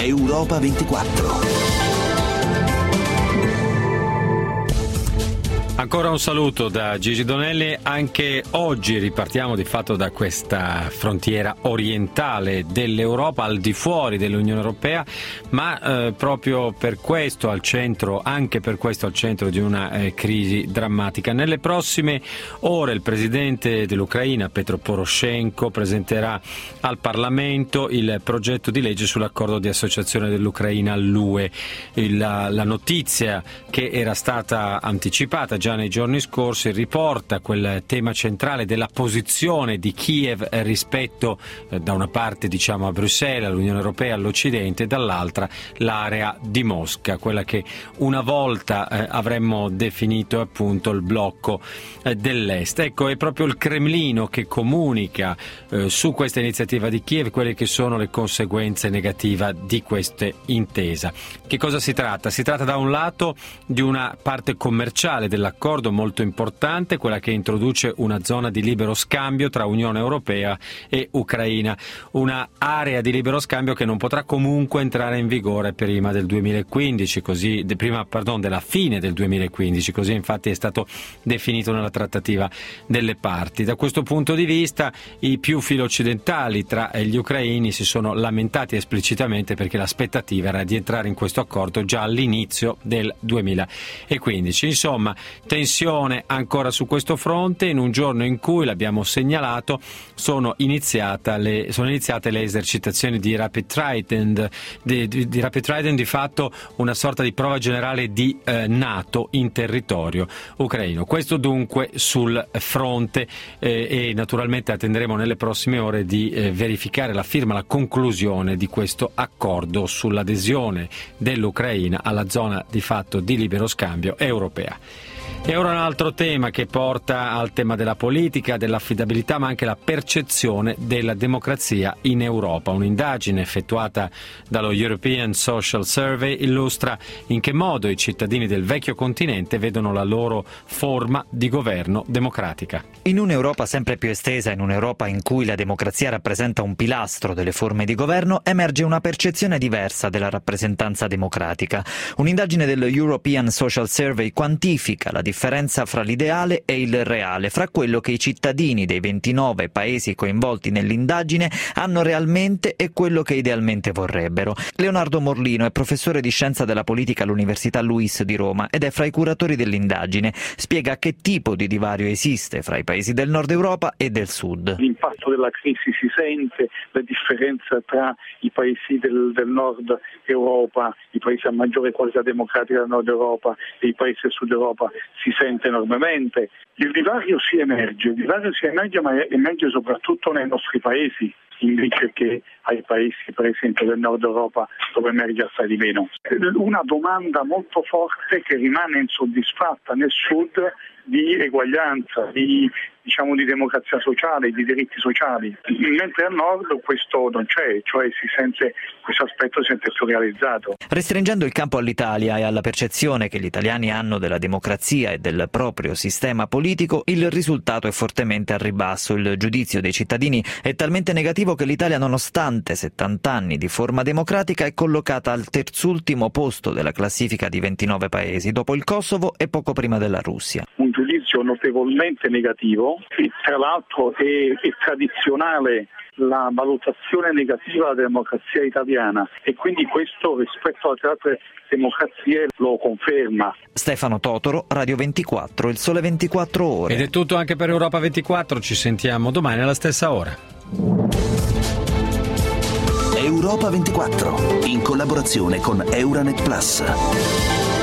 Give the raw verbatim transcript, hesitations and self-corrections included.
Europa ventiquattro. Ancora un saluto da Gigi Donelli. Anche oggi ripartiamo di fatto da questa frontiera orientale dell'Europa, al di fuori dell'Unione Europea, ma eh, proprio per questo al centro, anche per questo al centro di una eh, crisi drammatica. Nelle prossime ore il presidente dell'Ucraina, Petro Poroshenko, presenterà al Parlamento il progetto di legge sull'accordo di associazione dell'Ucraina all'U E. Il, la, la notizia che era stata anticipata già nei giorni scorsi riporta quel tema centrale della posizione di Kiev rispetto eh, da una parte diciamo a Bruxelles, all'Unione Europea, all'Occidente, e dall'altra l'area di Mosca, quella che una volta eh, avremmo definito appunto il blocco eh, dell'Est. Ecco, è proprio il Cremlino che comunica eh, su questa iniziativa di Kiev quelle che sono le conseguenze negative di questa intesa. Che cosa si tratta? Si tratta da un lato di una parte commerciale dell'accordo molto importante, quella che introduce una zona di libero scambio tra Unione Europea e Ucraina, una area di libero scambio che non potrà comunque entrare in vigore prima del duemilaquindici, così prima pardon, della fine del duemilaquindici, così infatti è stato definito nella trattativa delle parti. Da questo punto di vista i più filo-occidentali tra gli ucraini si sono lamentati esplicitamente perché l'aspettativa era di entrare in questo accordo già all'inizio del duemilaquindici. Insomma, tensione ancora su questo fronte in un giorno in cui, l'abbiamo segnalato, sono, iniziata le, sono iniziate le esercitazioni di Rapid Trident, di, di, di Rapid Trident, di fatto una sorta di prova generale di eh, NATO in territorio ucraino. Questo dunque sul fronte eh, e naturalmente attenderemo nelle prossime ore di eh, verificare la firma, la conclusione di questo accordo sull'adesione dell'Ucraina alla zona di fatto di libero scambio europea. E ora un altro tema che porta al tema della politica, dell'affidabilità, ma anche la percezione della democrazia in Europa. Un'indagine effettuata dallo European Social Survey illustra in che modo i cittadini del vecchio continente vedono la loro forma di governo democratica. In un'Europa sempre più estesa, in un'Europa in cui la democrazia rappresenta un pilastro delle forme di governo, emerge una percezione diversa della rappresentanza democratica. Un'indagine dello European Social Survey quantifica la differenza fra l'ideale e il reale, fra quello che i cittadini dei ventinove paesi coinvolti nell'indagine hanno realmente e quello che idealmente vorrebbero. Leonardo Morlino è professore di scienza della politica all'Università Luis di Roma ed è fra i curatori dell'indagine. Spiega che tipo di divario esiste fra i paesi del nord Europa e del sud. L'impatto della crisi si sente, la differenza tra i paesi del, del nord Europa, i paesi a maggiore qualità democratica del nord Europa e i paesi del sud Europa si sente enormemente. Il divario si emerge, il divario si emerge, ma emerge soprattutto nei nostri paesi, invece che ai paesi per esempio del nord Europa dove emerge assai di meno. Una domanda molto forte che rimane insoddisfatta nel sud di eguaglianza, di diciamo di democrazia sociale, di diritti sociali, mentre al nord questo non c'è, cioè si sente, questo aspetto si sente più realizzato. Restringendo il campo all'Italia e alla percezione che gli italiani hanno della democrazia e del proprio sistema politico, il risultato è fortemente al ribasso. Il giudizio dei cittadini è talmente negativo che l'Italia, nonostante settanta anni di forma democratica, è collocata al terzultimo posto della classifica di ventinove paesi, dopo il Kosovo e poco prima della Russia. Un giudizio notevolmente negativo. E tra l'altro è, è tradizionale la valutazione negativa della democrazia italiana e quindi questo rispetto alle altre democrazie lo conferma. Stefano Totoro, Radio ventiquattro, Il Sole ventiquattro Ore. Ed è tutto anche per Europa ventiquattro, ci sentiamo domani alla stessa ora. Europa ventiquattro, in collaborazione con Euranet Plus.